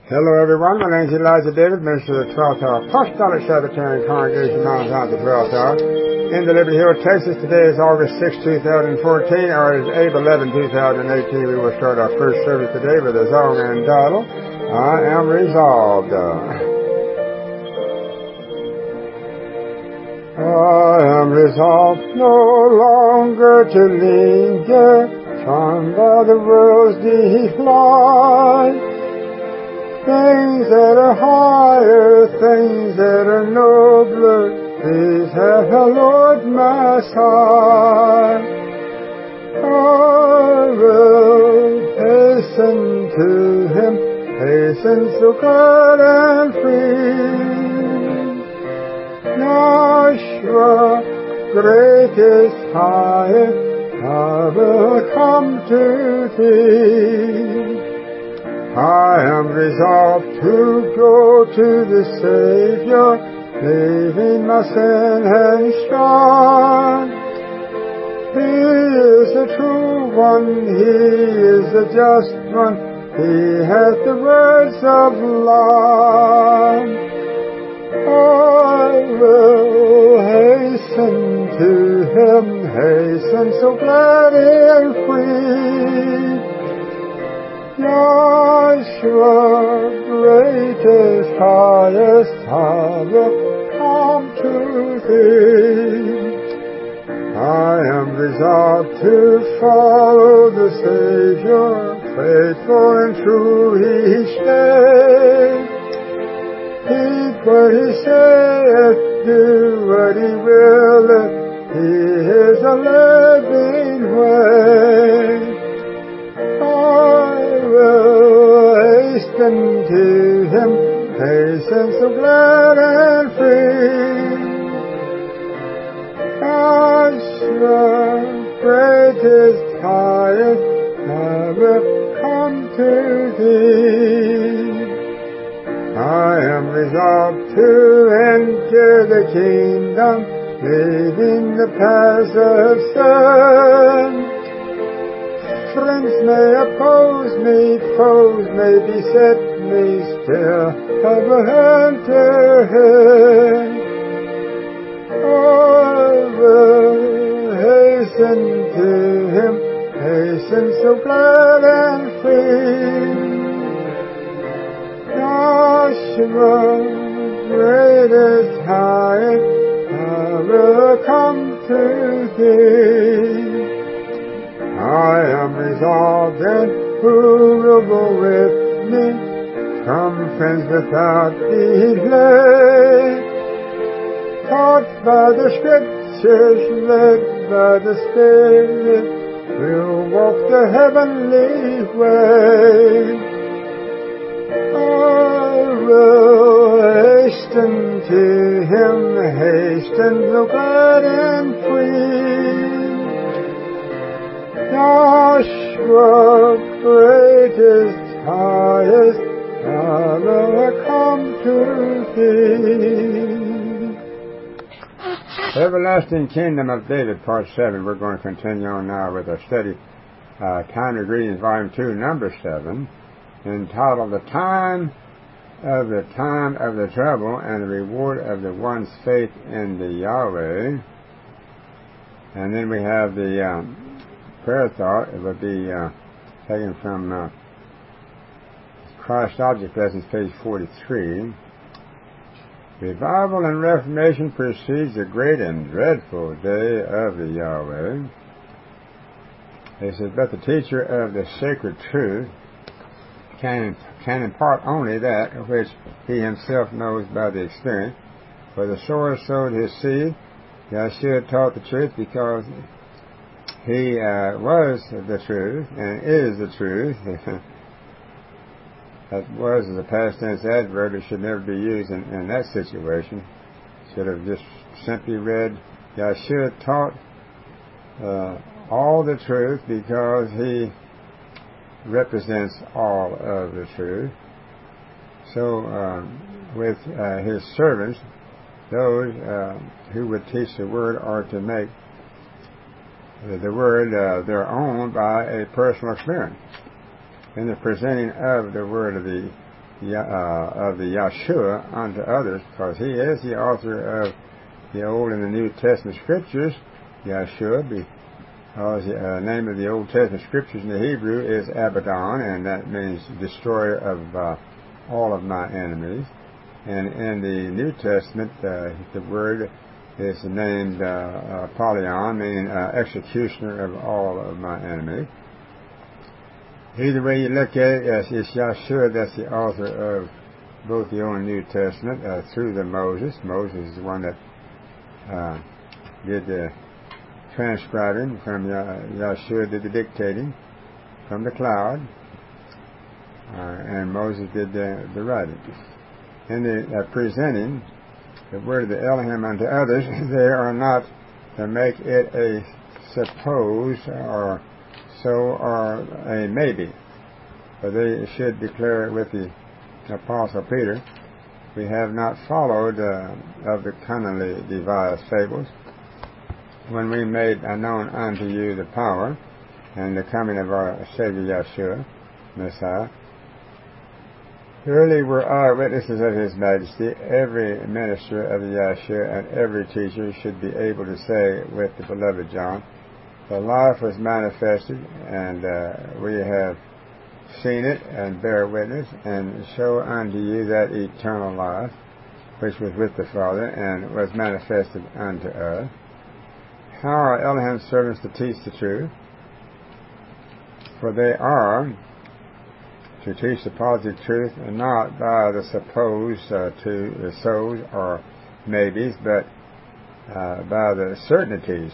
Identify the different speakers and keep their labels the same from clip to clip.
Speaker 1: Hello everyone, my name is Elijah David, minister of the 12th Hour Apostolic Sabbatarian Congregation, Mount Zion, the 12th Hour, in the Liberty Hill, Texas. Today is August 6, 2014, or it is April 11, 2018. We will start our first service today with a song entitled, I Am Resolved. I am resolved no longer to linger, charmed by the world's decline. Things that are higher, things that are nobler, these have the Lord my side. I will hasten to Him, hasten so glad and free. Joshua, greatest, highest, I will come to Thee. I am resolved to go to the Savior, leaving my sin and strife. He is the true one, He is the just one, He has the words of life. I will hasten to Him, hasten so glad and free. Joshua, greatest, highest, I will come to Thee. I am resolved to follow the Savior, faithful and true He stayed. Heed what He saith, do what He willeth, He is a living way. I will hasten to Him, hasten so glad and free. Joshua, greatest, highest, I will come to Thee. I am resolved to enter the kingdom, leaving the paths of sin. Friends may oppose me, foes may beset me, still I will enter Him. I will hasten to Him, hasten so glad and free. Joshua, greatest, highest, I will come to Thee. I am resolved, and who will go with me? Come, friends, without delay. Taught by the Scriptures, led by the Spirit, we'll walk the heavenly way. I will hasten to Him, hasten so glad and free. Joshua, greatest, highest, I will come to Thee. Everlasting Kingdom of David, Part 7. We're going to continue on now with our study, Time of Greetings, Volume 2, Number 7, entitled The Time of the Trouble and the Reward of the One's Faith in the Yahweh. And then we have the prayer thought. It will be taken from Christ Object Lessons, page 43. Revival and Reformation precedes the great and dreadful day of the Yahweh. It says, but the teacher of the sacred truth can impart only that which he himself knows by the experience. For the sower sowed his seed. Yahshua taught the truth because He was the truth and is the truth. That was as a past tense adverb. It should never be used in that situation. Should have just simply read, Yahshua taught all the truth because He represents all of the truth. So with His servants, those who would teach the Word are to make the Word their own by a personal experience. In the presenting of the Word of the the Yahshua unto others, because he is the author of the Old and the New Testament Scriptures. Yahshua, because the name of the Old Testament Scriptures in the Hebrew is Abaddon, and that means destroyer of all of my enemies. And in the New Testament, the word is named Apollyon, meaning executioner of all of my enemies. Either way you look at it, it's Yahshua that's the author of both the Old and New Testament through the Moses. Moses is the one that did the transcribing from Yahshua, did the dictating from the cloud, and Moses did the writing. In the presenting the word of the Elohim unto others, they are not to make it a suppose or so or a maybe, but they should declare it with the Apostle Peter. We have not followed of the cunningly devised fables, when we made known unto you the power and the coming of our Savior Yahshua, Messiah. Surely were eyewitnesses of His Majesty. Every minister of the Yahshua and every teacher should be able to say with the beloved John, the life was manifested, and we have seen it, and bear witness, and show unto you that eternal life, which was with the Father, and was manifested unto us. How are Elohim's servants to teach the truth? For they are to teach the positive truth, and not by the supposed to the so's or maybes, but by the certainties.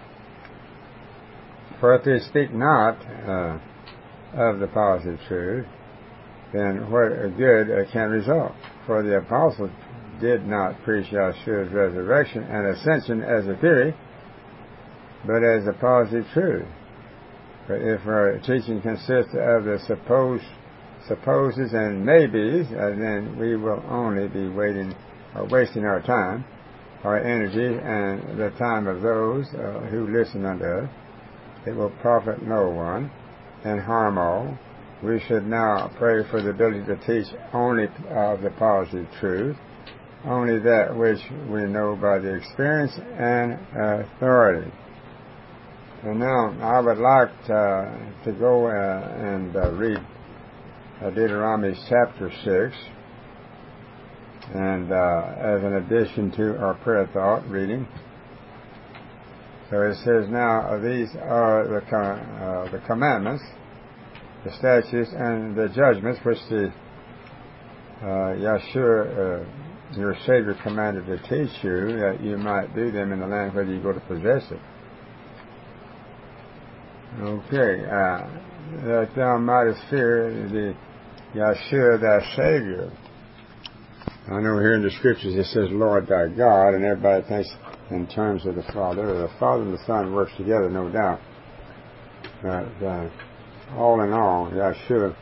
Speaker 1: For if they speak not of the positive truth, then what good can result? For the apostles did not preach Yahshua's resurrection and ascension as a theory, but as a positive truth. But if our teaching consists of the supposes and maybes, then we will only be wasting our time, our energy, and the time of those who listen unto us. It will profit no one and harm all. We should now pray for the ability to teach only of the positive truth, only that which we know by the experience and authority. And now I would like to go and read Deuteronomy chapter 6, and as an addition to our prayer thought reading. So it says, now these are the commandments, the statutes, and the judgments which the Yahshua, your Savior, commanded to teach you, that you might do them in the land whether you go to possess it. Okay, that thou mightest fear the Yahshua thy Savior. I know here in the Scriptures it says Lord thy God, and everybody thinks in terms of the Father. The Father and the Son works together, no doubt. But all in all, Yahshua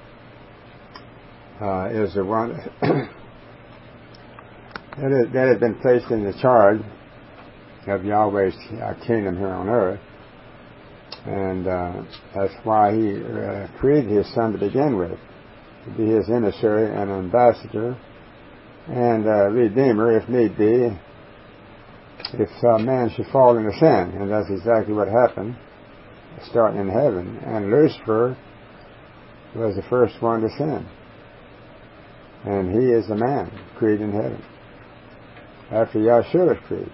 Speaker 1: is the one that has been placed in the charge of Yahweh's kingdom here on earth. And that's why He created His Son to begin with, to be His emissary and ambassador and redeemer, if need be, if man should fall into sin. And that's exactly what happened, starting in heaven. And Lucifer was the first one to sin. And he is the man created in heaven, after Yahshua was created.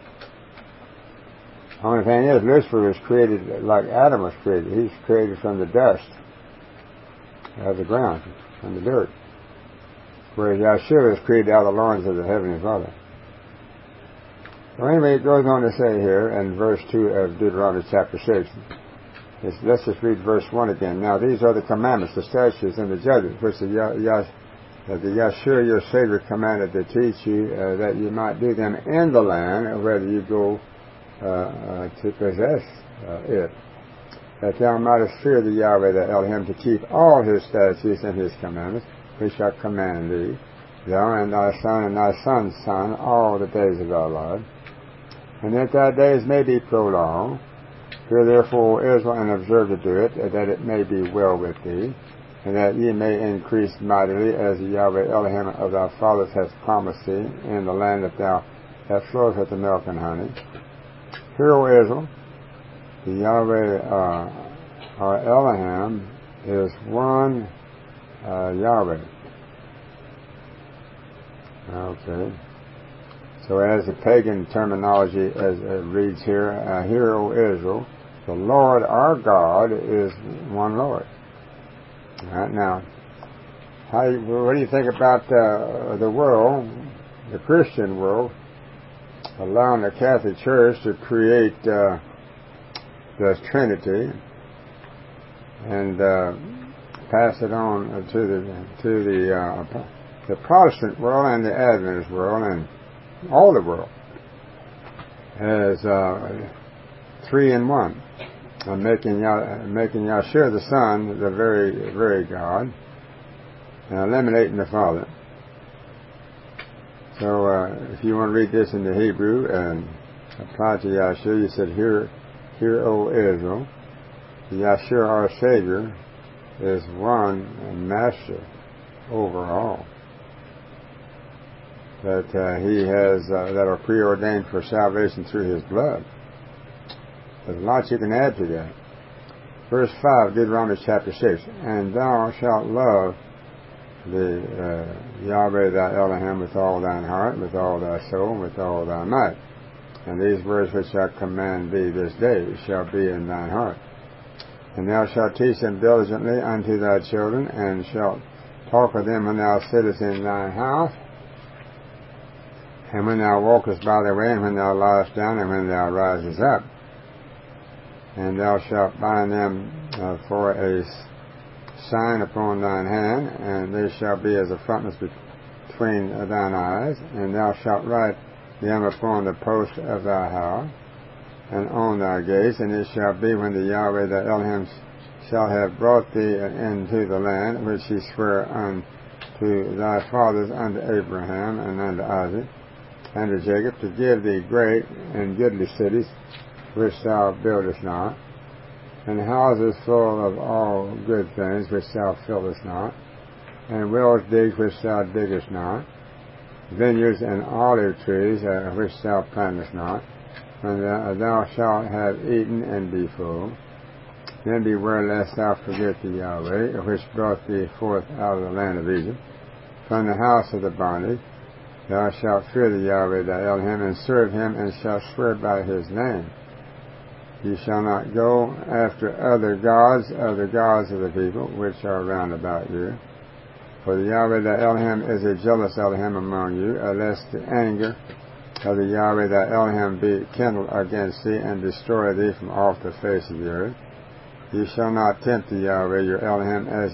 Speaker 1: The only thing is, Lucifer was created like Adam was created. He's created from the dust of the ground, from the dirt. Whereas Yahshua was created out of the loins of the Heavenly Father. So anyway, it goes on to say here in verse 2 of Deuteronomy chapter 6. Let's just read verse 1 again. Now these are the commandments, the statutes, and the judgments, which the Yahshua your Savior commanded to teach you, that you might do them in the land, whether you go to possess it, that thou mightest fear the Yahweh thy Elohim, to keep all His statutes and His commandments, which I command thee, thou and thy son and thy son's son, all the days of thy life, and that thy days may be prolonged. Hear therefore, Israel, and observe to do it, that it may be well with thee, and that ye may increase mightily, as the Yahweh Elohim of thy fathers hath promised thee, in the land that thou hast flowed with the milk and honey. Hear, O Israel, the Yahweh our Elohim is one Yahweh. Okay. So as the pagan terminology as it reads here, hear, O Israel, the Lord our God is one Lord. All right, now, what do you think about the world, the Christian world, allowing the Catholic Church to create the Trinity and pass it on to the Protestant world and the Adventist world and all the world as 3 in 1, making Yahshua the Son the very, very God, and eliminating the Father. So if you want to read this in the Hebrew and apply to Yahshua, you said, Hear, O Israel, Yahshua our Savior is one Master over all. That he has, that are preordained for salvation through his blood. There's lots you can add to that. Verse 5, Deuteronomy chapter 6, and thou shalt love the Yahweh thy Elohim with all thine heart, with all thy soul, and with all thy might. And these words which I command thee this day shall be in thine heart. And thou shalt teach them diligently unto thy children, and shalt talk of them when thou sittest in thine house, and when thou walkest by the way, and when thou liest down, and when thou risest up. And thou shalt bind them for a sign upon thine hand, and they shall be as a frontness between thine eyes. And thou shalt write them upon the post of thy house, and on thy gates. And it shall be when the Yahweh thy Elohim shall have brought thee into the land which he sware unto thy fathers, unto Abraham, and unto Isaac, and to Jacob, to give thee great and goodly cities, which thou buildest not, and houses full of all good things, which thou fillest not, and wells digged, which thou diggest not, vineyards and olive trees, which thou plantest not, and thou shalt have eaten and be full. Then beware lest thou forget the Yahweh, which brought thee forth out of the land of Egypt, from the house of the bondage. Thou shalt fear the Yahweh thy Elohim, and serve him, and shalt swear by his name. Ye shall not go after other gods of the gods of the people, which are round about you. For the Yahweh thy Elohim is a jealous Elohim among you, lest the anger of the Yahweh thy Elohim be kindled against thee, and destroy thee from off the face of the earth. Ye shall not tempt the Yahweh your Elohim as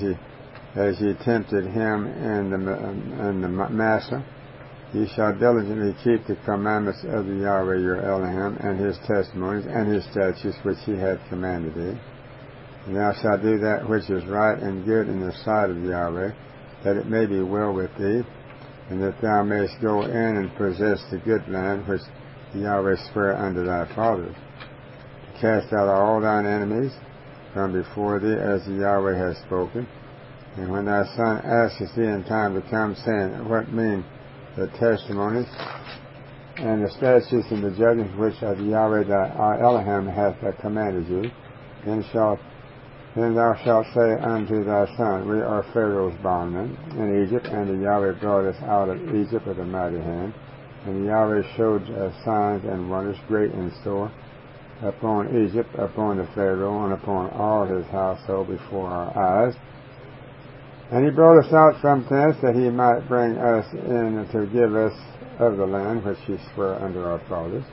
Speaker 1: ye tempted him in the Massah. Ye shall diligently keep the commandments of the Yahweh your Elohim, and his testimonies, and his statutes which he hath commanded thee. And thou shalt do that which is right and good in the sight of Yahweh, that it may be well with thee, and that thou mayest go in and possess the good land which Yahweh sware unto thy fathers, to cast out all thine enemies from before thee, as the Yahweh hath spoken. And when thy son asketh thee in time to come, saying, What mean the testimonies and the statutes and the judgments which the Yahweh thy Elohim hath commanded you, then thou shalt say unto thy son, We are Pharaoh's bondmen in Egypt, and the Yahweh brought us out of Egypt with a mighty hand. And the Yahweh showed signs and wonders great and sore upon Egypt, upon the Pharaoh, and upon all his household before our eyes. And he brought us out from thence, that he might bring us in to give us of the land which he sware unto our fathers.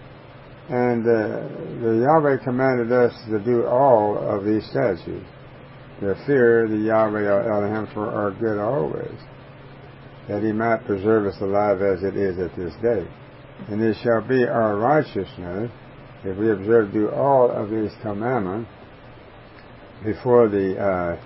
Speaker 1: And the Yahweh commanded us to do all of these statutes, to fear the Yahweh our Elohim for our good always, that he might preserve us alive as it is at this day. And it shall be our righteousness, if we observe to do all of these commandments before the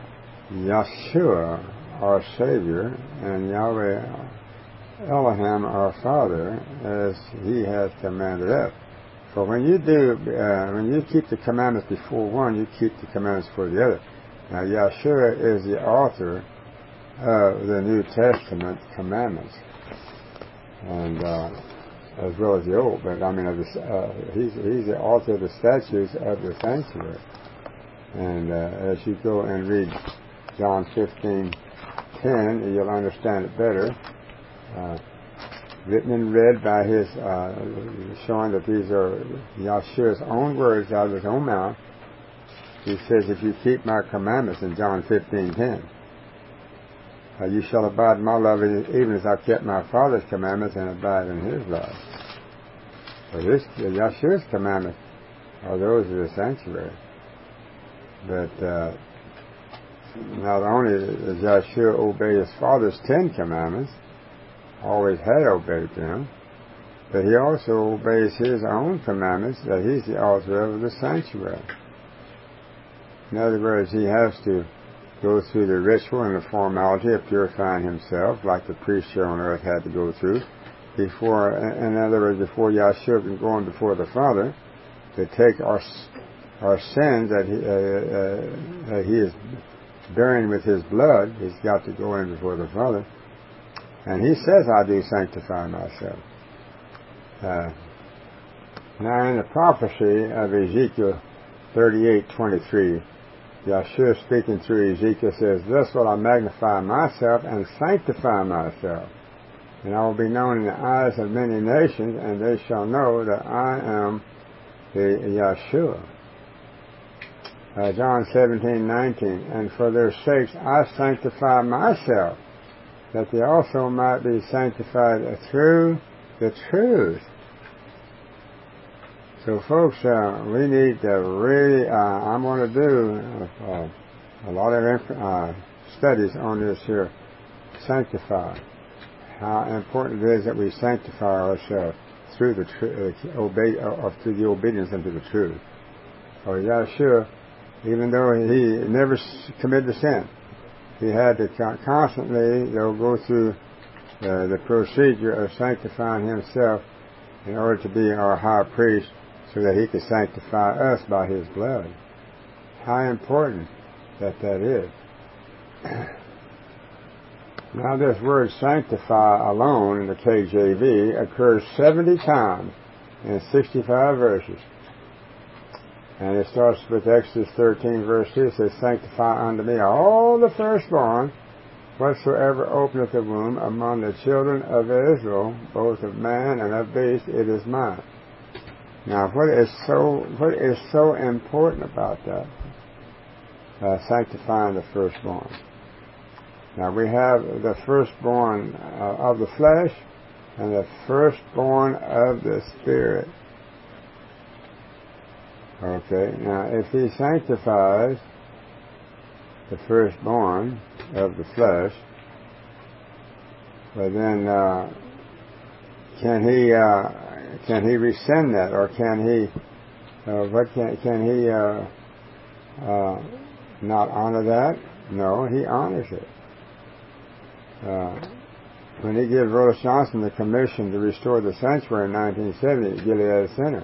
Speaker 1: Yahshua our Savior, and Yahweh Elohim our Father, as he hath commanded us. For when you keep the commandments before one, you keep the commandments for the other. Now, Yeshua is the author of the New Testament commandments, and as well as the Old. But I mean, he's the author of the statutes of the sanctuary. And as you go and read John 15:10, you'll understand it better. Written and read by his, showing that these are Yeshua's own words out of his own mouth. He says, if you keep my commandments in John 15:10, you shall abide in my love even as I've kept my Father's commandments and abide in his love. So Yeshua's commandments are those of the sanctuary. But not only does Yeshua obey his Father's 10 commandments, always had obeyed them, but he also obeys his own commandments that he's the author of the sanctuary. In other words, he has to go through the ritual and the formality of purifying himself, like the priests here on earth had to go through, before Yeshua can go on before the Father to take our sins that he is bearing with his blood. He's got to go in before the Father. And he says, I do sanctify myself. Now in the prophecy of Ezekiel 38:23, Yeshua speaking through Ezekiel says, thus will I magnify myself and sanctify myself, and I will be known in the eyes of many nations, and they shall know that I am the Yeshua. John 17:19, and for their sakes I sanctify myself, that they also might be sanctified through the truth. So folks, we need to really, I'm going to do a lot of studies on this here, sanctify. How important it is that we sanctify ourselves through through the obedience unto the truth. For Yeshua, even though he never committed sin, he had to constantly go through the procedure of sanctifying himself in order to be our high priest, so that he could sanctify us by his blood. How important that is. Now this word sanctify alone in the KJV occurs 70 times in 65 verses. And it starts with Exodus 13 verse 2. It says, sanctify unto me all the firstborn, whatsoever openeth the womb among the children of Israel, both of man and of beast, it is mine. Now, what is so important about that? Sanctifying the firstborn. Now, we have the firstborn of the flesh and the firstborn of the spirit. Okay, now if he sanctifies the firstborn of the flesh, well then can he rescind that, or can he not honor that? No, he honors it. When he gave Rhoda Johnson the commission to restore the sanctuary in 1970 at Gilead Center,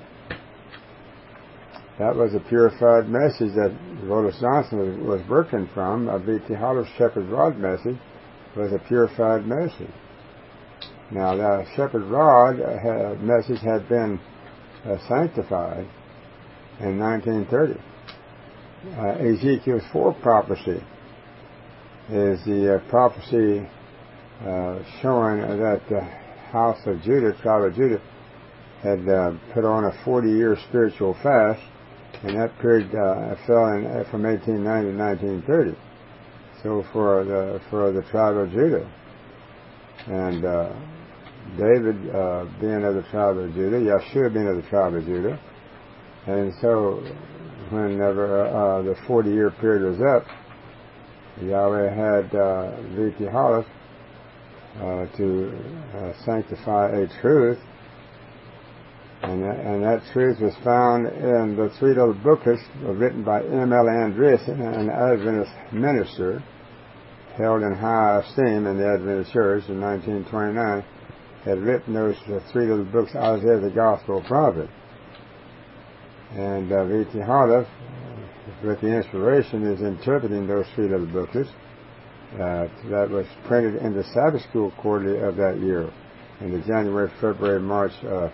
Speaker 1: that was a purified message that Rhoda Johnson was working from. V.T. Holler's Shepherd's Rod message was a purified message. Now, the Shepherd's Rod message had been sanctified in 1930. Ezekiel's 4 prophecy is the prophecy showing that the house of Judah, tribe of Judah, had put on a 40-year spiritual fast, and that period fell in from 1890 to 1930. So for the tribe of Judah, and David being of the tribe of Judah, Yeshua being of the tribe of Judah, and so whenever the 40-year period was up, Yahweh had V.T. Hollis to sanctify a truth, and that truth was found in the 3 little booklets written by M.L. Andreessen, an Adventist minister held in high esteem in the Adventist Church in 1929, had written those 3 little books, Isaiah the Gospel Prophet. And V.T. Hollis with the inspiration is interpreting those three little booklets that was printed in the Sabbath School Quarterly of that year, in the January, February, March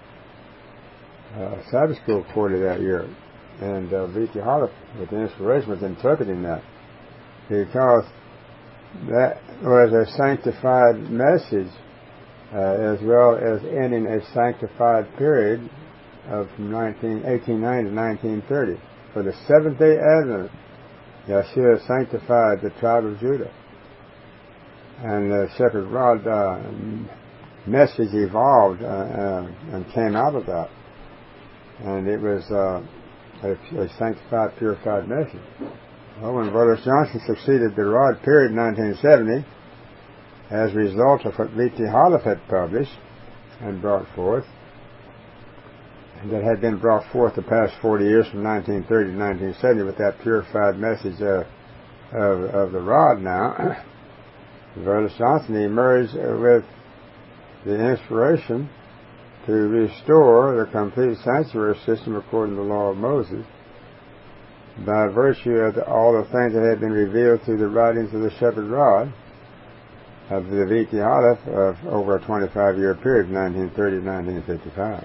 Speaker 1: Sabbath School Quarterly that year. And V.T. Holiff, with the inspiration, was interpreting that, because that was a sanctified message, as well as ending a sanctified period of from 1890 to 1930. For the Seventh-day Advent, Yeshua sanctified the tribe of Judah. And the shepherd rod message evolved and came out of that. And it was a sanctified, purified message. Well, when Brother Johnson succeeded the rod period in 1970, as a result of what V.T. Holiff had published and brought forth, and that had been brought forth the past 40 years from 1930 to 1970 with that purified message of the rod now, Brother Johnson emerged with the inspiration to restore the complete sanctuary system according to the law of Moses by virtue of all the things that had been revealed through the writings of the shepherd rod of the V.T. Holiff of over a 25-year period, 1930 to 1955.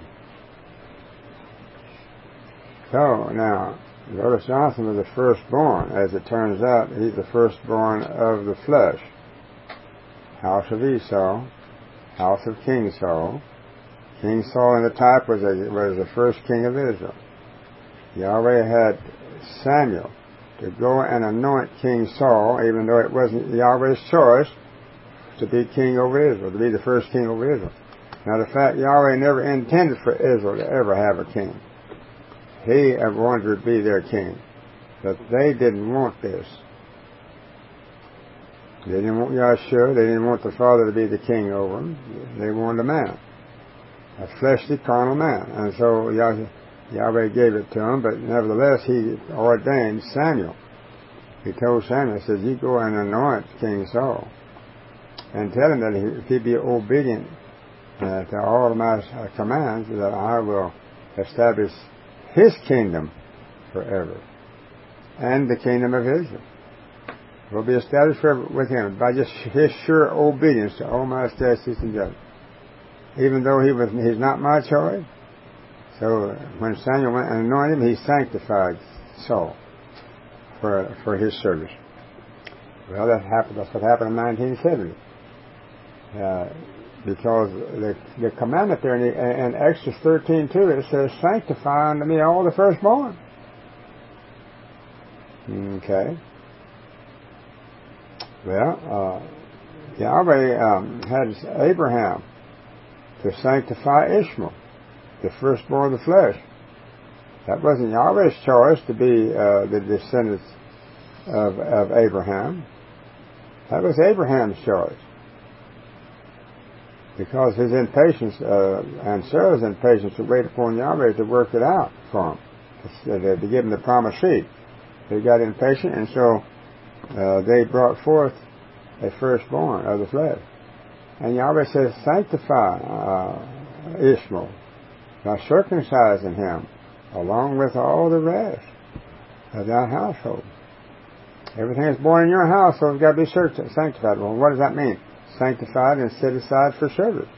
Speaker 1: So, now, Brother Johnson was the firstborn. As it turns out, he's the firstborn of the flesh. House of Esau, house of King Saul. King Saul in the type was the first king of Israel. Yahweh had Samuel to go and anoint King Saul, even though it wasn't Yahweh's choice to be king over Israel, to be the first king over Israel. Now, the fact Yahweh never intended for Israel to ever have a king. He wanted to be their king. But they didn't want this. They didn't want Yahshua. They didn't want the Father to be the king over them. They wanted a man. A fleshly, carnal man. And so Yahweh gave it to him, but nevertheless he ordained Samuel. He told Samuel, he says, you go and anoint King Saul and tell him that if he be obedient to all of my commands, that I will establish his kingdom forever, and the kingdom of Israel will be established forever with him by just his sure obedience to all my statutes and judgments. Even though he's not my choice. So when Samuel went and anointed him, he sanctified Saul for his service. Well, that's what happened in 1970. Because the commandment there in Exodus 13:2, it says, sanctify unto me all the firstborn. Okay. Well, Yahweh had Abraham to sanctify Ishmael, the firstborn of the flesh. That wasn't Yahweh's choice to be the descendants of Abraham. That was Abraham's choice. Because his impatience and Sarah's impatience to wait upon Yahweh to work it out for him, to give him the promised seed. They got impatient, and so they brought forth a firstborn of the flesh. And Yahweh says, sanctify Ishmael by circumcising him, along with all the rest of thy household. Everything that's born in your household has got to be sanctified. Well, what does that mean? Sanctified and set aside for service.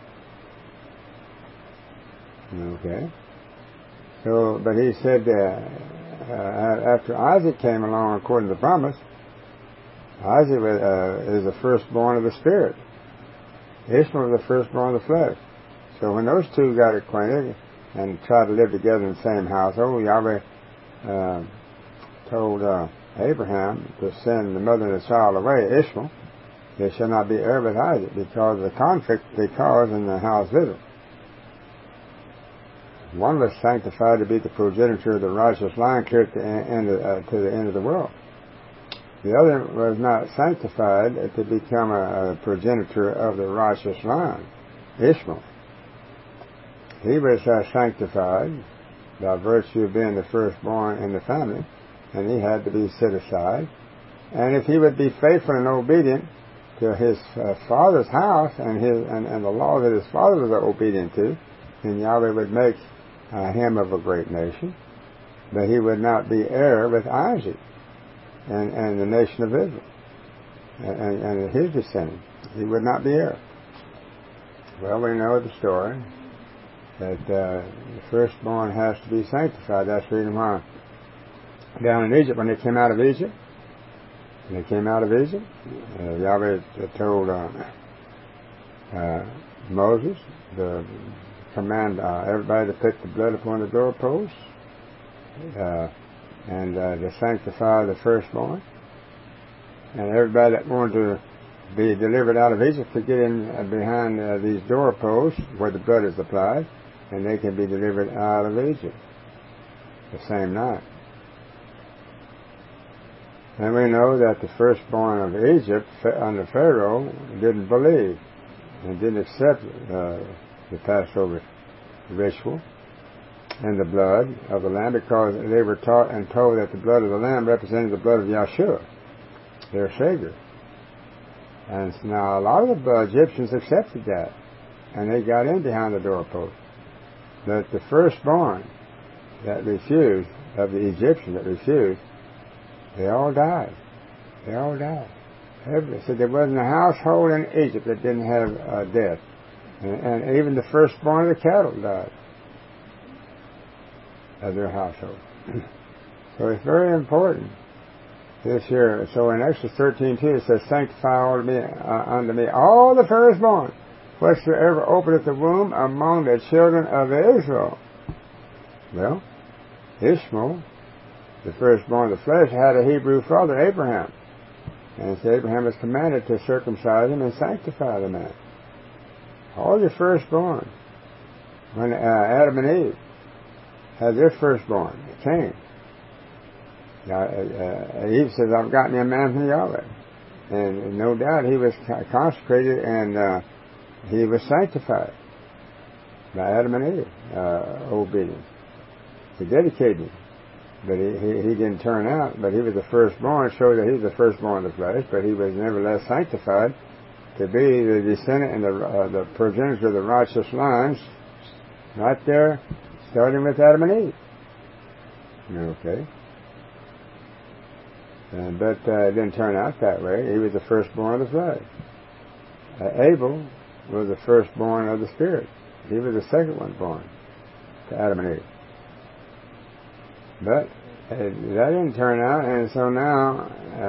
Speaker 1: Okay. So, but he said, after Isaac came along according to the promise, Isaac is the firstborn of the Spirit. Ishmael was the firstborn of the flesh. So when those two got acquainted and tried to live together in the same household, Yahweh told Abraham to send the mother and the child away, Ishmael. They shall not be heir with Isaac, because of the conflict they caused in the house of Israel. One was sanctified to be the progenitor of the righteous line clear to the end of the world. The other was not sanctified to become a progenitor of the righteous line, Ishmael. He was sanctified by virtue of being the firstborn in the family, and he had to be set aside. And if he would be faithful and obedient to his father's house and the law that his father was obedient to, then Yahweh would make him of a great nation. but he would not be heir with Isaac and the nation of Israel and his descendants. He would not be heir. Well, we know the story that the firstborn has to be sanctified. That's the reason why down in Egypt, when they came out of Egypt, Yahweh told Moses to command everybody to put the blood upon the doorposts and to sanctify the firstborn. And everybody that wanted to be delivered out of Egypt could get in behind these doorposts where the blood is applied, and they can be delivered out of Egypt the same night. And we know that the firstborn of Egypt under Pharaoh didn't believe and didn't accept the Passover ritual and the blood of the lamb, because they were taught and told that the blood of the lamb represented the blood of Yahshua, their Savior. And so now a lot of the Egyptians accepted that, and they got in behind the doorpost. But the firstborn that refused, of the Egyptians that refused, they all died. They all died. So there wasn't a household in Egypt that didn't have death. And even the firstborn of the cattle died of their household. So it's very important this year. So in Exodus 13:2 it says, "Sanctify unto me all the firstborn, whatsoever openeth the womb among the children of Israel." Well, Ishmael, the firstborn of the flesh, had a Hebrew father, Abraham. And so Abraham was commanded to circumcise him and sanctify the man. All your firstborn. When Adam and Eve had their firstborn, Cain, Eve says, "I've gotten a man from Yahweh." And no doubt he was consecrated and he was sanctified by Adam and Eve, obedience. He dedicated him. But he didn't turn out, but he was the firstborn, showed that he was the firstborn of the flesh, but he was nevertheless sanctified to be the descendant and the progenitor of the righteous lines, right there, starting with Adam and Eve. Okay. But it didn't turn out that way. He was the firstborn of the flesh. Abel was the firstborn of the Spirit. He was the second one born to Adam and Eve. But that didn't turn out, and so now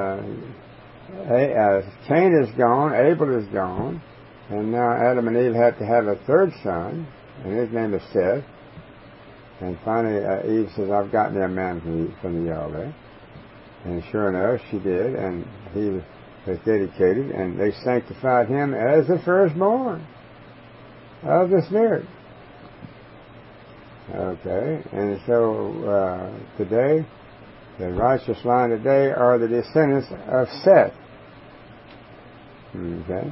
Speaker 1: Cain is gone, Abel is gone, and now Adam and Eve had to have a third son, and his name is Seth. And finally Eve says, "I've gotten a man from the Yahweh." And sure enough, she did, and he was dedicated, and they sanctified him as the firstborn of the Spirit. Okay, and so today, the righteous line today are the descendants of Seth. Okay.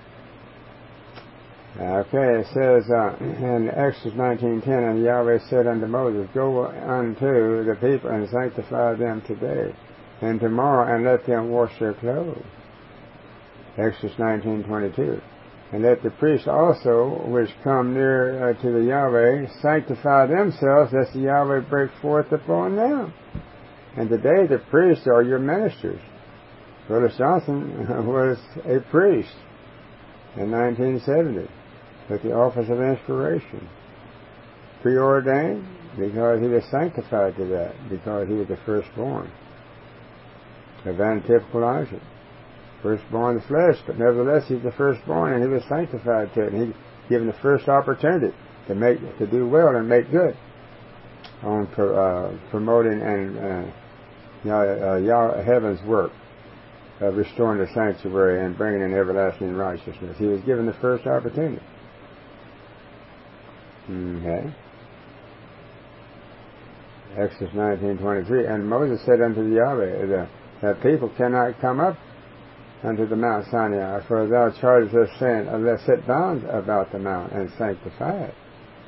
Speaker 1: Okay, it says in Exodus 19:10, "And Yahweh said unto Moses, Go unto the people and sanctify them today, and tomorrow, and let them wash their clothes." Exodus 19:22. "And let the priests also, which come near to the Yahweh, sanctify themselves, lest the Yahweh break forth upon them." And today the priests are your ministers. Willis Johnson was a priest in 1970 with the office of inspiration. Preordained because he was sanctified to that, because he was the firstborn of antitypical Isaac. Firstborn of the flesh, but nevertheless he's the firstborn, and he was sanctified to it, and he's given the first opportunity to do well and make good on promoting and heaven's work of restoring the sanctuary and bringing in everlasting righteousness. He was given the first opportunity. Okay. Exodus 19:23, "And Moses said unto the Yahweh, that people cannot come up unto the Mount Sinai, for thou chargest us, saying, Let's set bounds about the mount and sanctify it."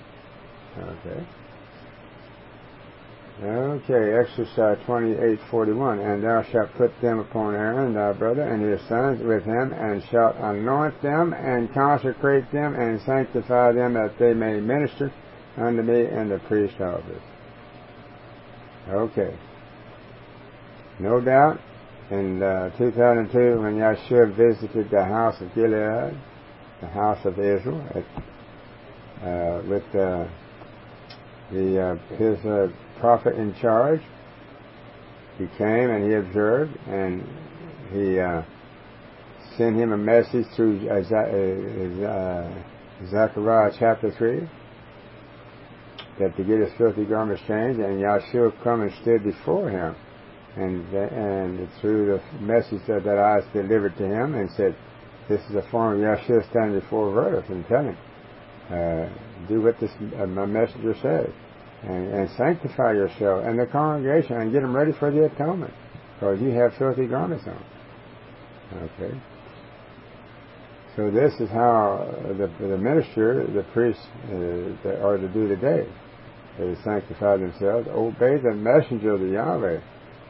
Speaker 1: Okay, Exodus 28:41, "And thou shalt put them upon Aaron thy brother and his sons with him, and shalt anoint them and consecrate them and sanctify them, that they may minister unto me in the priest office." Okay. No doubt, in 2002, when Yahshua visited the house of Gilead, the house of Israel, with his prophet in charge, he came and he observed, and he sent him a message through Zechariah chapter 3, that to get his filthy garments changed, and Yahshua come and stood before him, and through the message that I delivered to him, and said, this is a form of Yahshua standing before Verus and telling, do what this my messenger says, and sanctify yourself and the congregation, and get them ready for the atonement, because you have filthy garments on. Okay. So this is how the minister, the priests, are to do today. They sanctify themselves, obey the messenger of the Yahweh.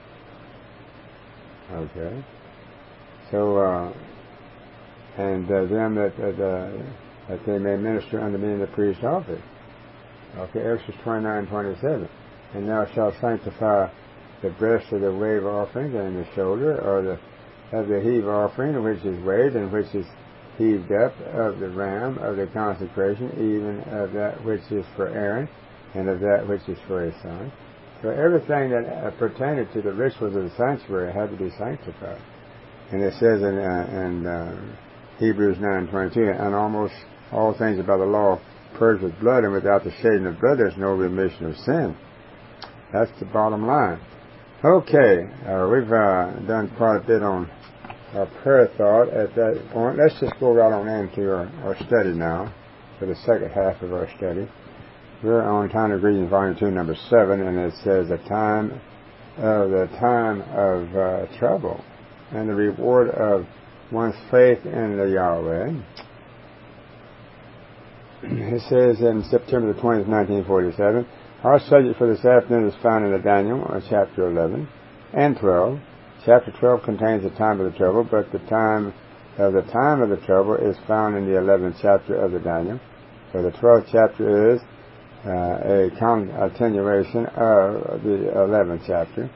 Speaker 1: Okay. So, and them that they may minister unto me in the priest's office. Okay, Exodus 29:27. And thou shalt sanctify the breast of the wave offering and the shoulder, or of the heave offering, which is waved and which is heaved up, of the ram of the consecration, even of that which is for Aaron, and of that which is for his son. So everything that pertained to the rituals of the sanctuary had to be sanctified. And it says in Hebrews 9:22, and almost all things about the law purged with blood, and without the shedding of blood there's no remission of sin. That's the bottom line. Okay, we've done quite a bit on our prayer thought at that point. Let's just go right on into our study now, for the second half of our study. We're on Time of Greetings, Volume 2, Number 7, and it says the time of trouble and the reward of one's faith in the Yahweh. It says in September the 20th, 1947, our subject for this afternoon is found in Daniel, chapter 11 and 12. Chapter 12 contains the time of the trouble, but the time of the trouble is found in the 11th chapter of the Daniel. So the 12th chapter is a continuation of the 11th chapter.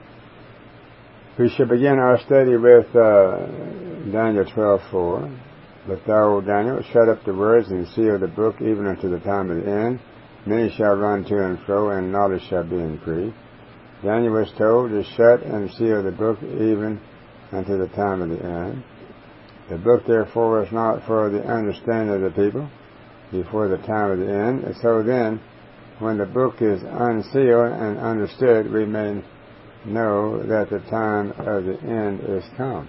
Speaker 1: We shall begin our study with Daniel 12:4. But thou, O Daniel, shut up the words and seal the book even unto the time of the end. Many shall run to and fro, and knowledge shall be increased. Daniel was told to shut and seal the book even unto the time of the end. The book, therefore, was not for the understanding of the people before the time of the end. And so then, when the book is unsealed and understood, we may know that the time of the end is come.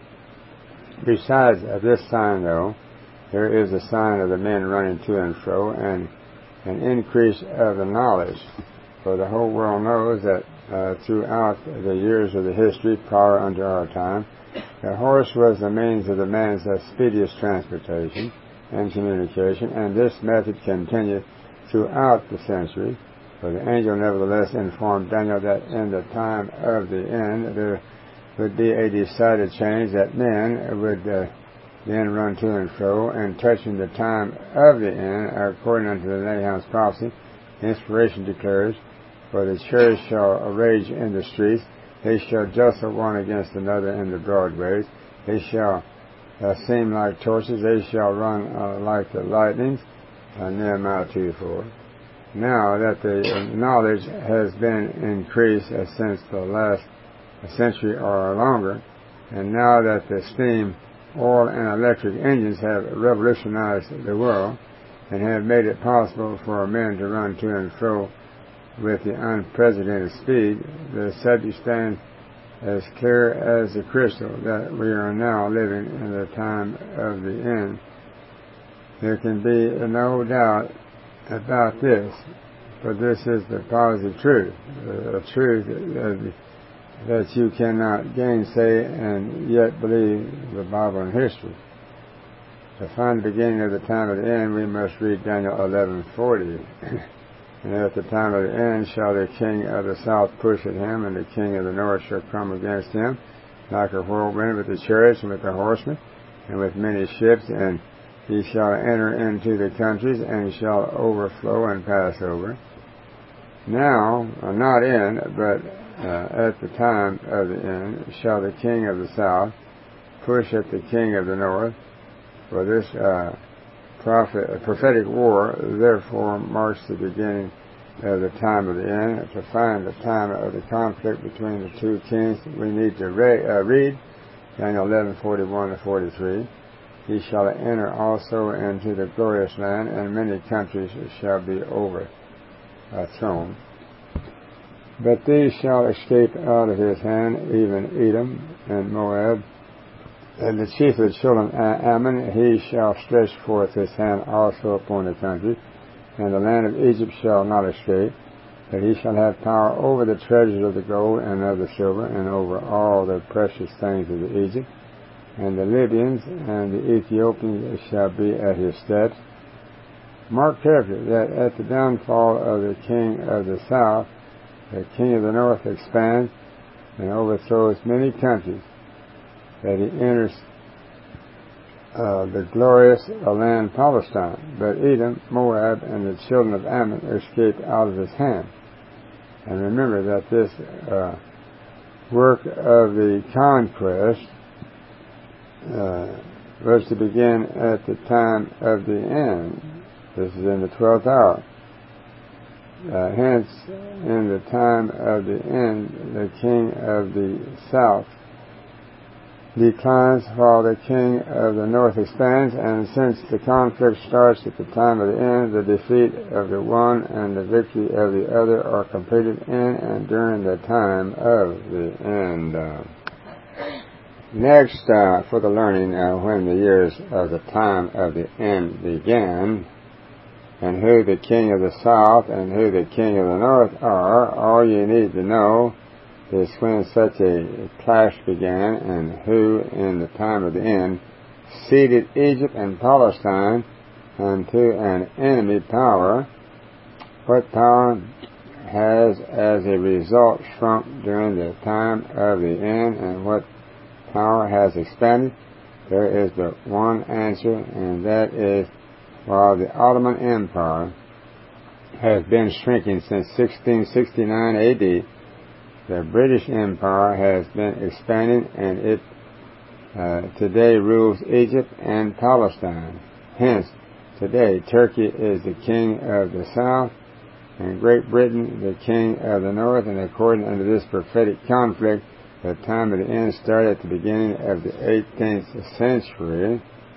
Speaker 1: Besides this sign, though, there is a sign of the men running to and fro, and an increase of the knowledge. For the whole world knows that throughout the years of the history prior unto our time, the horse was the means of the man's speediest transportation and communication, and this method continued throughout the century. For the angel nevertheless informed Daniel that in the time of the end there would be a decided change, that men would then run to and fro, and touching the time of the end, according unto the Nahum's prophecy, inspiration declares, for the chariots shall rage in the streets, they shall jostle one against another in the broad ways, they shall seem like torches, they shall run like the lightnings. Nehemiah 2:4. Now that the knowledge has been increased since the last century or longer, and now that the steam, oil, and electric engines have revolutionized the world and have made it possible for men to run to and fro with the unprecedented speed, the subject stands as clear as the crystal that we are now living in the time of the end. There can be no doubt about this, for this is the positive truth, a truth that you cannot gainsay and yet believe the Bible and history. To find the beginning of the time of the end, we must read Daniel 11:40. And at the time of the end shall the king of the south push at him, and the king of the north shall come against him, like a whirlwind with the chariots and with the horsemen, and with many ships, and he shall enter into the countries, and he shall overflow and pass over. Now, not in, but at the time of the end shall the king of the south push at the king of the north. For this prophetic war therefore marks the beginning of the time of the end. To find the time of the conflict between the two kings, we need to read Daniel 11:41-43. He shall enter also into the glorious land, and many countries shall be overthrown. But these shall escape out of his hand, even Edom and Moab, and the chief of the children of Ammon. He shall stretch forth his hand also upon the country, and the land of Egypt shall not escape. But he shall have power over the treasures of the gold and of the silver, and over all the precious things of Egypt. And the Libyans and the Ethiopians shall be at his steps. Mark carefully that at the downfall of the king of the south, the king of the north expands and overthrows many countries, that he enters the glorious land Palestine. But Edom, Moab, and the children of Ammon escape out of his hand. And remember that this work of the conquest was to begin at the time of the end. This is in the 12th hour. Hence, in the time of the end, the king of the south declines while the king of the north expands, and since the conflict starts at the time of the end, the defeat of the one and the victory of the other are completed in and during the time of the end. Next, for the learning, when the years of the time of the end began, and who the king of the south and who the king of the north are, all you need to know is when such a clash began, and who in the time of the end ceded Egypt and Palestine unto an enemy power, what power has as a result shrunk during the time of the end, and what power has expanded. There is but one answer, and that is, while the Ottoman Empire has been shrinking since 1669 A.D., the British Empire has been expanding, and it today rules Egypt and Palestine. Hence, today Turkey is the king of the south, and Great Britain the king of the north, and according unto this prophetic conflict, the time of the end started at the beginning of the 18th century.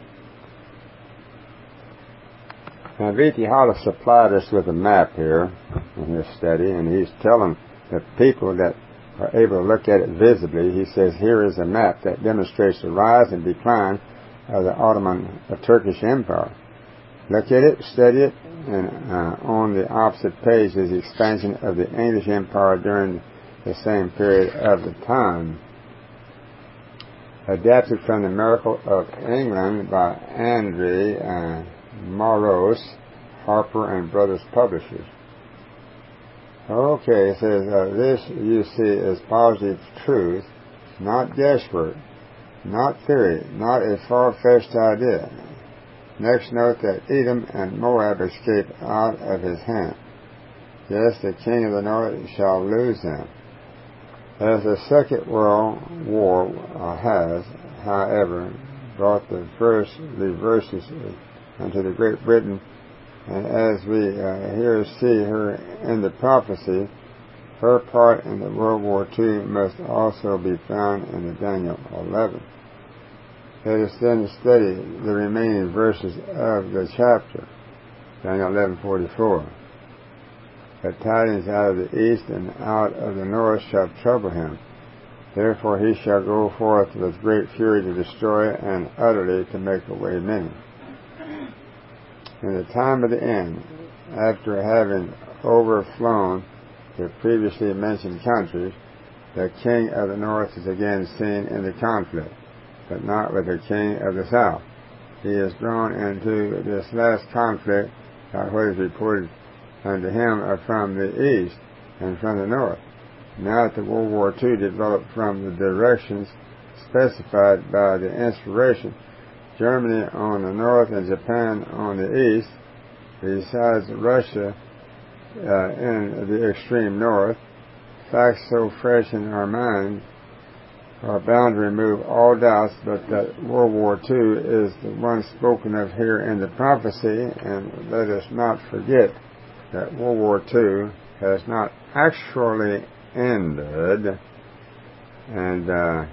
Speaker 1: Now, V.T. Hollis supplied us with a map here in this study, and he's telling the people that are able to look at it visibly. He says, here is a map that demonstrates the rise and decline of the Ottoman Turkish Empire. Look at it, study it, and on the opposite page is the expansion of the English Empire during the same period of the time. Adapted from The Miracle of England by Andre Morose, Harper and Brothers Publishers. Okay, it says, this you see is positive truth, not guesswork, not theory, not a far-fetched idea. Next, note that Edom and Moab escape out of his hand. Yes, the king of the north shall lose them. As the Second World War has, however, brought the verses unto the Great Britain, and as we here see her in the prophecy, her part in the World War II must also be found in the Daniel 11. Let us then study the remaining verses of the chapter, Daniel 11:44. But tidings out of the east and out of the north shall trouble him. Therefore he shall go forth with great fury to destroy and utterly to make away many. In the time of the end, after having overflown the previously mentioned countries, the king of the north is again seen in the conflict, but not with the king of the south. He is drawn into this last conflict by what is reported unto him from the east and from the north. Now that the World War II developed from the directions specified by the inspiration, Germany on the north and Japan on the east, besides Russia in the extreme north, facts so fresh in our mind are bound to remove all doubts, but that World War II is the one spoken of here in the prophecy, and let us not forget that World War II has not actually ended, and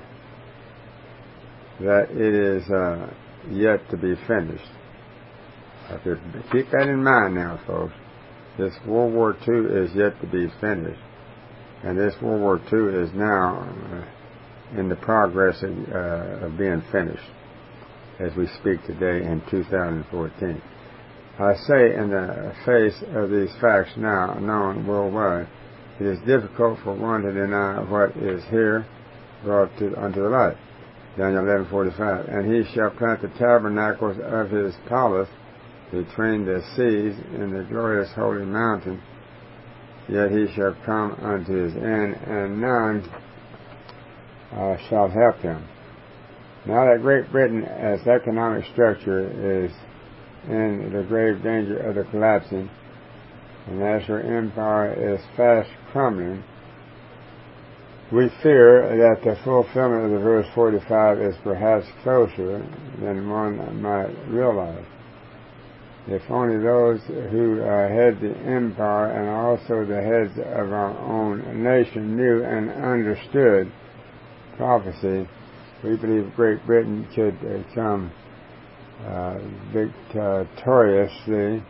Speaker 1: that it is yet to be finished. Keep that in mind now, folks. This World War II is yet to be finished, and this World War II is now in the progress of being finished as we speak today in 2014. I say in the face of these facts now known worldwide, it is difficult for one to deny what is here brought unto the light. Daniel 11:45. And he shall plant the tabernacles of his palace between the seas in the glorious holy mountain, yet he shall come unto his end, and none shall help him. Now that Great Britain as economic structure is in the grave danger of the collapsing, and as her empire is fast crumbling, we fear that the fulfillment of the verse 45 is perhaps closer than one might realize. If only those who head the empire and also the heads of our own nation knew and understood prophecy, we believe Great Britain could come victoriously,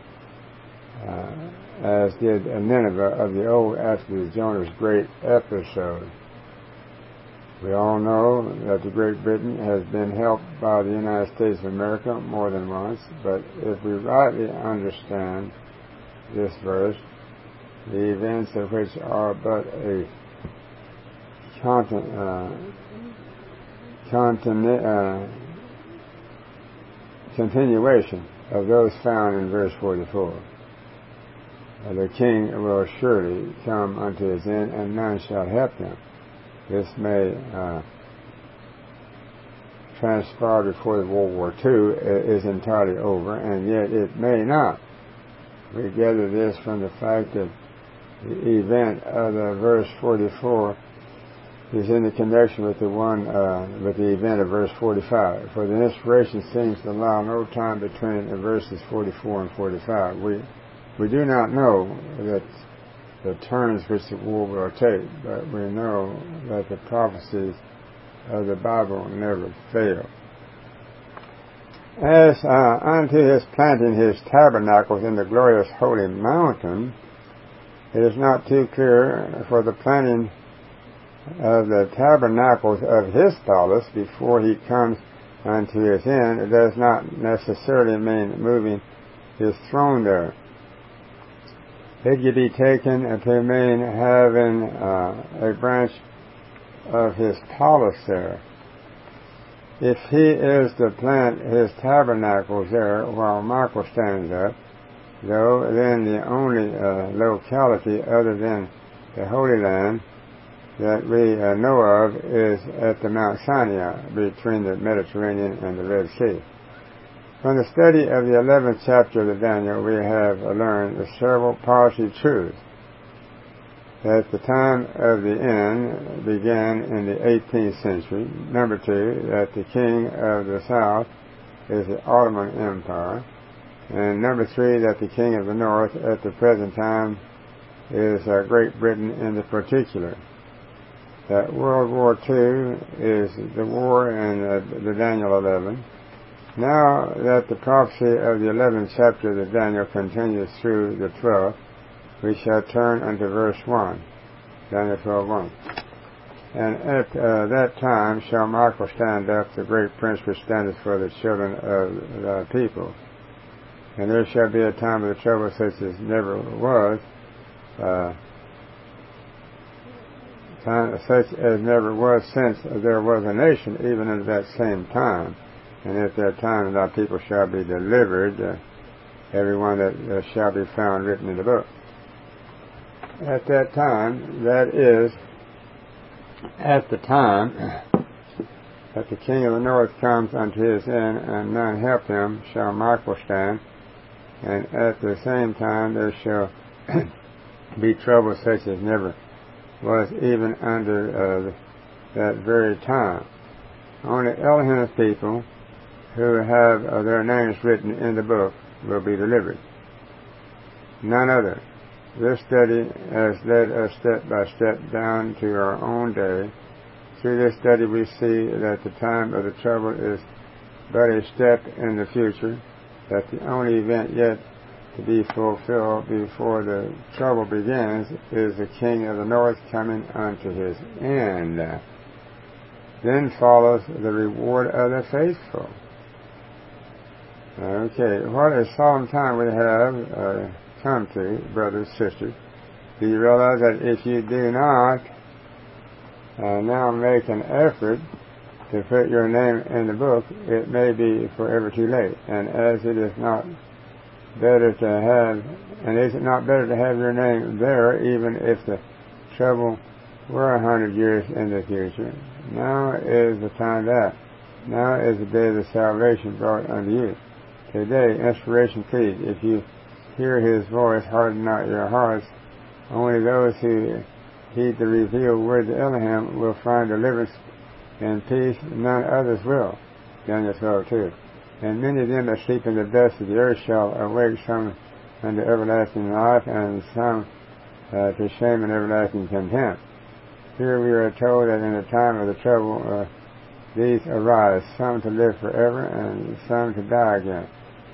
Speaker 1: as did Nineveh of the old after Jonah's great episode. We all know that the Great Britain has been helped by the United States of America more than once, but if we rightly understand this verse, the events of which are but a continuation of those found in verse 44. The king will surely come unto his end, and none shall help him. This may transpire before the World War II is entirely over, and yet it may not. We gather this from the fact that the event of the verse 44 is in the connection with with the event of verse 45. For the inspiration seems to allow no time between the verses 44 and 45. We do not know that the turns which the war will take, but we know that the prophecies of the Bible never fail. As unto his planting his tabernacles in the glorious holy mountain, it is not too clear for the planting of the tabernacles of his palace before he comes unto his end. It does not necessarily mean moving his throne there. It could be taken to mean having a branch of his palace there. If he is to plant his tabernacles there while Michael stands up, though, then the only locality other than the Holy Land that we know of is at the Mount Sinai between the Mediterranean and the Red Sea. From the study of the 11th chapter of Daniel, we have learned several positive truths. That the time of the end began in the 18th century. Number 2, that the king of the south is the Ottoman Empire. And number 3, that the king of the north at the present time is Great Britain in the particular. That World War II is the war in the Daniel 11. Now that the prophecy of the 11th chapter of Daniel continues through the 12th, we shall turn unto verse 1, Daniel 12:1. And at that time shall Michael stand up, the great prince which standeth for the children of the people. And there shall be a time of the trouble such as never was, such as never was since there was a nation, even in that same time. And at that time thy people shall be delivered, every one that shall be found written in the book. At that time, that is, at the time that the king of the north comes unto his end, and none help him, shall Michael stand, and at the same time there shall be trouble such as never was even under that very time. Only Elohim's people who have their names written in the book will be delivered. None other. This study has led us step by step down to our own day. Through this study we see that the time of the trouble is but a step in the future, that the only event yet to be fulfilled before the trouble begins is the King of the North coming unto his end. Then follows the reward of the faithful. Okay, what a solemn time we have come to, brothers and sisters. Do you realize that if you do not now make an effort to put your name in the book, it may be forever too late? And as it is not better to have, and is it not better to have your name there even if the trouble were 100 years in the future? Now is the time that. Now is the day of the salvation brought unto you. Today, inspiration please, if you hear his voice, harden not your hearts. Only those who heed the revealed word of Elohim will find deliverance and peace, none others will. Daniel 12:2. And many of them that sleep in the dust of the earth shall awake, some unto everlasting life, and some to shame and everlasting contempt. Here we are told that in the time of the trouble these arise, some to live forever and some to die again.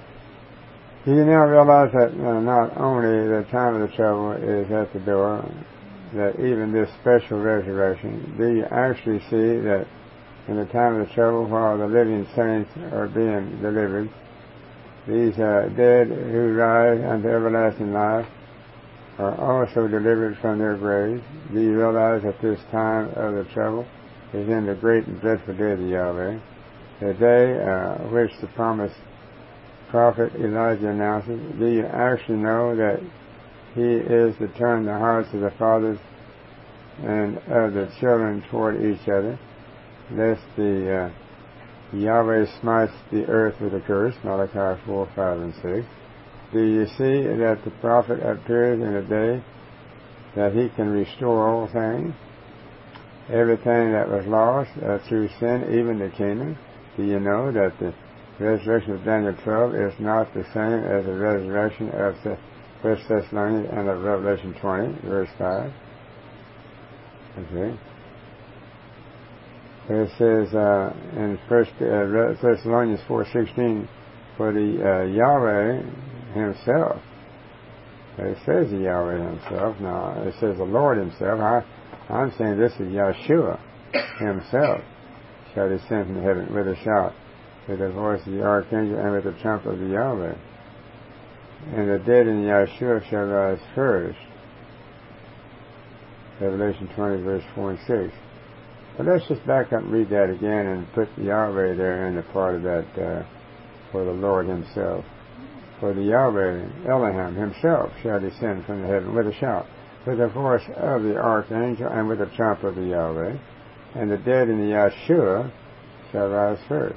Speaker 1: Do you now realize that not only the time of the trouble is at the door, that even this special resurrection, do you actually see that in the time of the trouble, while the living saints are being delivered, these dead who rise unto everlasting life are also delivered from their graves? Do you realize that this time of the trouble is in the great and dreadful day of Yahweh, the day which the promised prophet Elijah announces? Do you actually know that he is to turn the hearts of the fathers and of the children toward each other, lest the Yahweh smites the earth with a curse, Malachi 4, 5, and 6. Do you see that the prophet appears in a day that he can restore all things, everything that was lost through sin, even the kingdom? Do you know that the resurrection of Daniel 12 is not the same as the resurrection of 1 Thessalonians and of Revelation 20, verse 5? Okay. It says in 1 Thessalonians 4:16, for the Yahweh himself. It says the Yahweh himself. Now, it says the Lord himself. I'm saying this is Yahshua himself shall descend from heaven with a shout, with the voice of the archangel, and with the trump of the Yahweh. And the dead in Yahshua shall rise first. Revelation 20, verse 4 and 6. But let's just back up and read that again and put the Yahweh there in the part of that for the Lord himself. For the Yahweh, Elohim himself, shall descend from the heaven with a shout, with the voice of the archangel, and with the trump of the Yahweh. And the dead in the Yahshua shall rise first.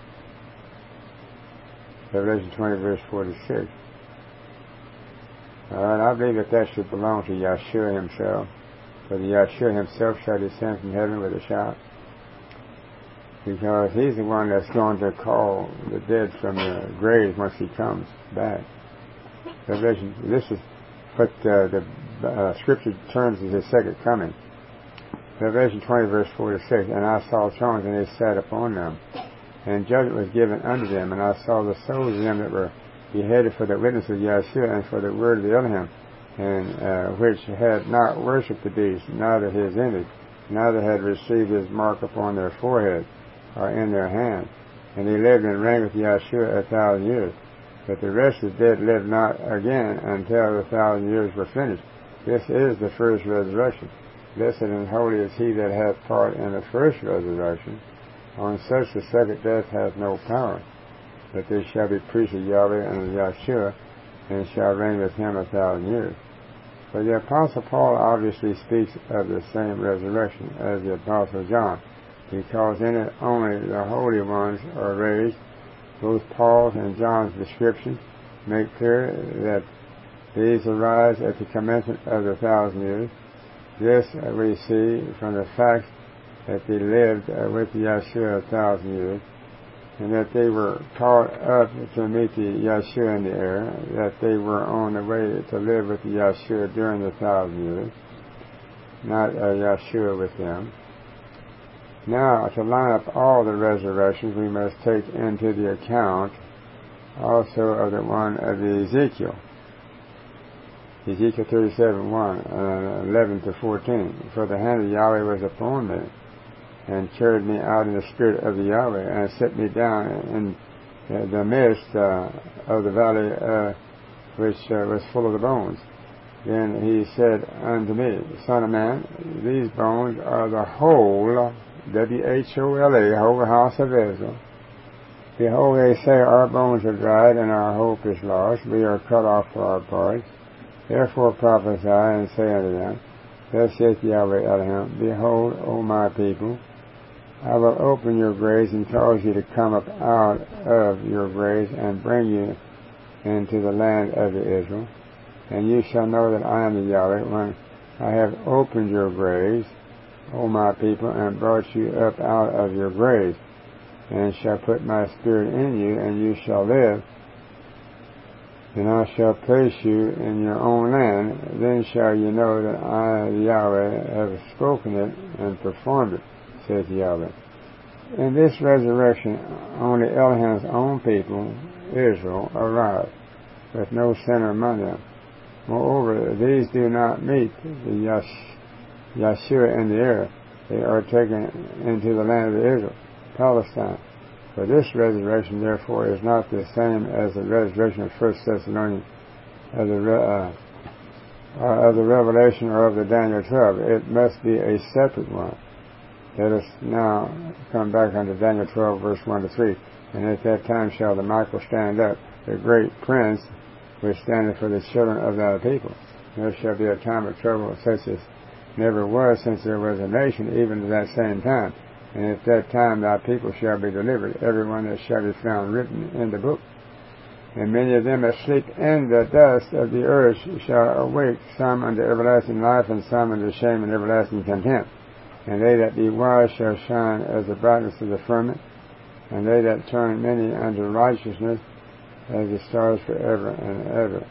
Speaker 1: Revelation 20, verse 46. Alright, I believe that should belong to Yahshua himself. For the Yahshua himself shall descend from heaven with a shout, because he's the one that's going to call the dead from the grave once he comes back. Revelation, this is what the Scripture terms as his second coming. Revelation 20, verse 46, and I saw thrones, and they sat upon them, and judgment was given unto them, and I saw the souls of them that were beheaded for the witness of Yahshua and for the word of the Elohim, and which had not worshipped the beast, neither his image, neither had received his mark upon their forehead or in their hand. And they lived and reigned with Yahshua 1,000 years. But the rest of the dead lived not again until the 1,000 years were finished. This is the first resurrection. Blessed and holy is he that hath part in the first resurrection. On such the second death hath no power, but they shall be priests of Yahweh and of Yahshua, and shall reign with him 1,000 years. But the Apostle Paul obviously speaks of the same resurrection as the Apostle John, because in it only the holy ones are raised. Both Paul's and John's descriptions make clear that these arise at the commencement of the 1,000 years. This we see from the fact that they lived with Yeshua 1,000 years, and that they were caught up to meet the Yeshua in the air, that they were on the way to live with the Yeshua during the 1,000 years, not Yeshua with them. Now, to line up all the resurrections, we must take into the account also of the one of Ezekiel. Ezekiel 37:1, 11 to 14. For the hand of Yahweh was upon me, and carried me out in the spirit of the Yahweh, and set me down in the midst of the valley which was full of the bones. Then he said unto me, Son of man, these bones are the whole, W-H-O-L-E, whole house of Israel. Behold, they say, our bones are dried, and our hope is lost. We are cut off for our parts. Therefore prophesy, and say unto them, Thus saith Yahweh Elohim, Behold, O my people, I will open your graves and cause you to come up out of your graves and bring you into the land of Israel. And you shall know that I am the Yahweh when I have opened your graves, O my people, and brought you up out of your graves, and shall put my spirit in you, and you shall live. And I shall place you in your own land. Then shall you know that I, the Yahweh, have spoken it and performed it, says Yahweh. In this resurrection, only Elohim's own people, Israel, arrived, with no sinner among them. Moreover, these do not meet the Yeshua in the air. They are taken into the land of Israel, Palestine. For this resurrection, therefore, is not the same as the resurrection of 1 Thessalonians, of the Revelation or of the Daniel 12. It must be a separate one. Let us now come back unto Daniel 12, verse 1 to 3. And at that time shall the Michael stand up, the great prince, which standeth for the children of thy people. There shall be a time of trouble such as never was since there was a nation, even to that same time. And at that time thy people shall be delivered, every one that shall be found written in the book. And many of them that sleep in the dust of the earth shall awake, some unto everlasting life, and some unto shame and everlasting contempt. And they that be wise shall shine as the brightness of the firmament, and they that turn many unto righteousness as the stars forever and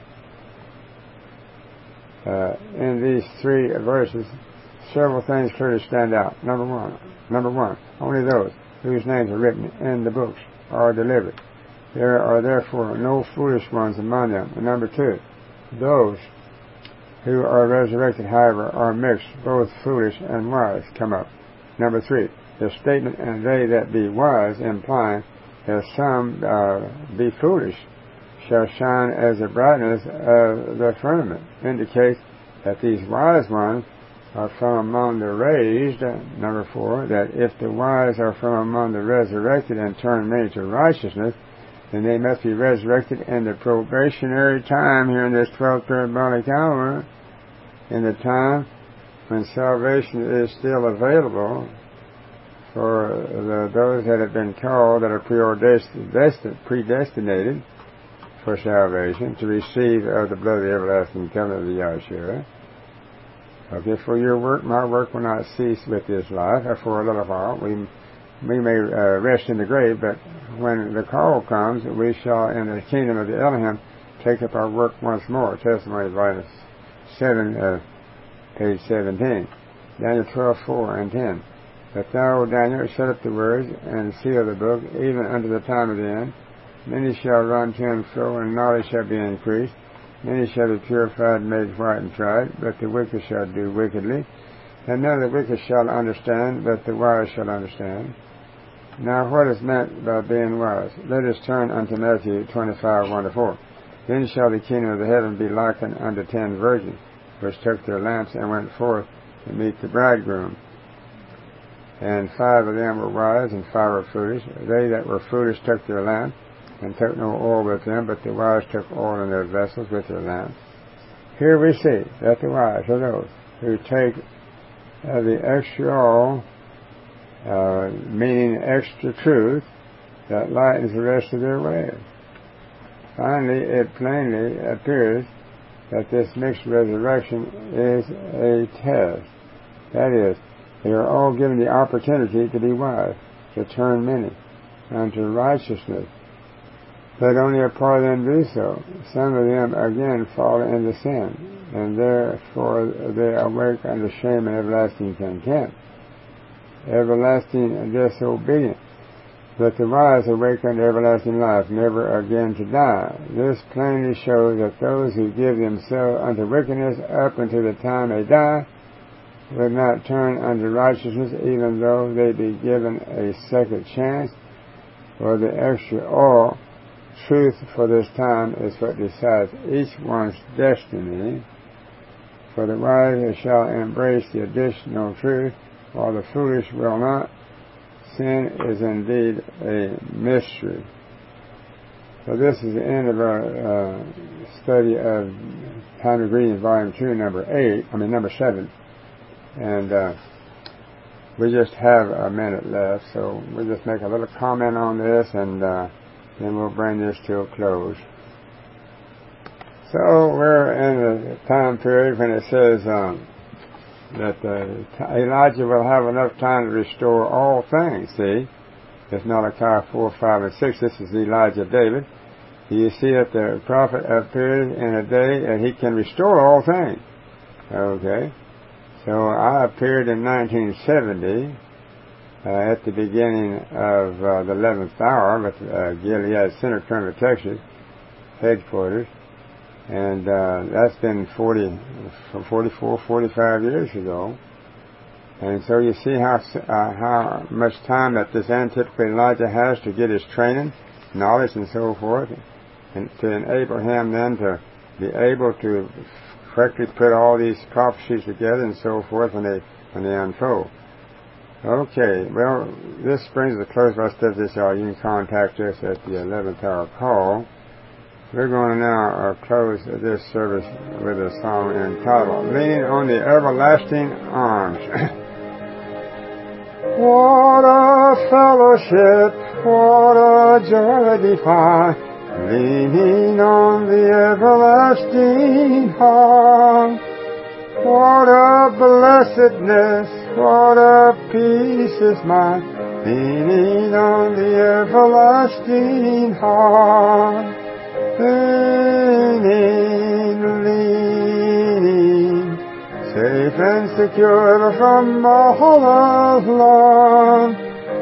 Speaker 1: ever. In these three verses, several things clearly stand out. Number one, only those whose names are written in the books are delivered. There are therefore no foolish ones among them. And number two, those who are resurrected, however, are mixed, both foolish and wise come up. Number three, the statement, and they that be wise, implying that some be foolish, shall shine as the brightness of the firmament, indicates that these wise ones are from among the raised. Number four, that if the wise are from among the resurrected and turn many to righteousness, then they must be resurrected in the probationary time here in this 12th parabolic hour, in the time when salvation is still available for those that have been called, that are predestinated for salvation, to receive of the blood of the everlasting covenant of the Yahshua. Okay, for your work, my work will not cease with this life. For a little while, we may rest in the grave, but when the call comes, we shall, in the kingdom of the Elohim, take up our work once more. Testimony, volume 7, page 17. Daniel 12:4 and 10. But thou, O Daniel, shut up the words and seal the book, even unto the time of the end. Many shall run to and fro, and knowledge shall be increased. Many shall be purified and made white and tried, but the wicked shall do wickedly. And none of the wicked shall understand, but the wise shall understand. Now what is meant by being wise? Let us turn unto Matthew 25:1-4. Then shall the kingdom of the heaven be likened unto 10 virgins, which took their lamps and went forth to meet the bridegroom. And 5 of them were wise, and 5 were foolish. They that were foolish took their lamps, and took no oil with them, but the wise took oil in their vessels with their lamps. Here we see that the wise are those who take the extra oil, meaning extra truth, that lightens the rest of their ways. Finally, it plainly appears that this mixed resurrection is a test. That is, they are all given the opportunity to be wise, to turn many unto righteousness. But only a part of them do so. Some of them again fall into sin, and therefore they awake unto shame and everlasting contempt, everlasting disobedience. But the wise awake unto everlasting life, never again to die. This plainly shows that those who give themselves unto wickedness up until the time they die will not turn unto righteousness, even though they be given a second chance. For the extra oil, truth for this time, is what decides each one's destiny. For the wise shall embrace the additional truth, while the foolish will not. Sin is indeed a mystery. So this is the end of our study of Time of Greetings, Volume 2, number 7. And we just have a minute left, so we'll just make a little comment on this, and then we'll bring this to a close. So we're in the time period when it says that Elijah will have enough time to restore all things. See, it's Malachi 4, 5, and 6. This is Elijah David. You see that the prophet appeared in a day and he can restore all things. Okay. So I appeared in 1970 at the beginning of the 11th hour with Gilead Center, Kermit, Texas, headquarters. And that's been 44, 45 years ago. And so you see how much time that this antipathy Elijah has to get his training, knowledge, and so forth, and to enable him then to be able to correctly put all these prophecies together and so forth when they unfold. Okay, well, this brings the close of our study this hour. You can contact us at the 11th hour call. We're going to now close this service with a song entitled Leaning on the Everlasting Arms. What a fellowship, what a joy divine, leaning on the everlasting arms. What a blessedness, what a peace is mine, leaning on the everlasting arms. Leaning, safe and secure from all alarm.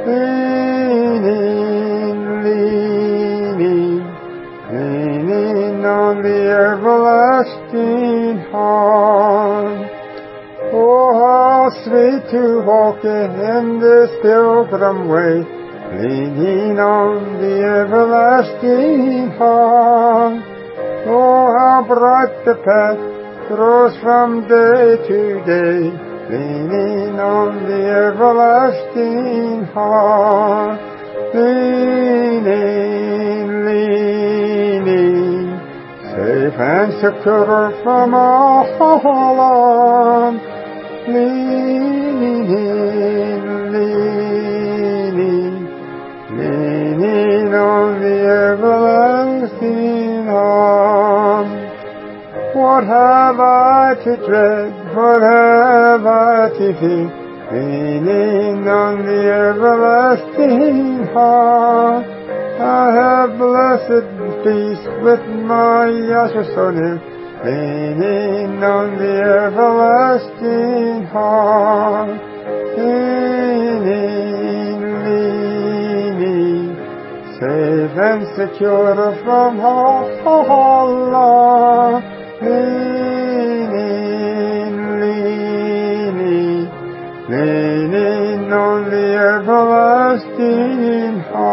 Speaker 1: Leaning on the everlasting arm. Oh, how sweet to walk in this pilgrim way, leaning on the everlasting arm. Oh, how bright the path grows from day to day, leaning on the everlasting arm. Leaning, safe and secure from all harm. Leaning on the everlasting arm. What have I to dread? What have I to fear? Leaning on the everlasting arm. I have blessed peace with my Yahshua so near. Leaning on the everlasting arm. Leaning, safe and secure from all harm. Leaning on the everlasting arm.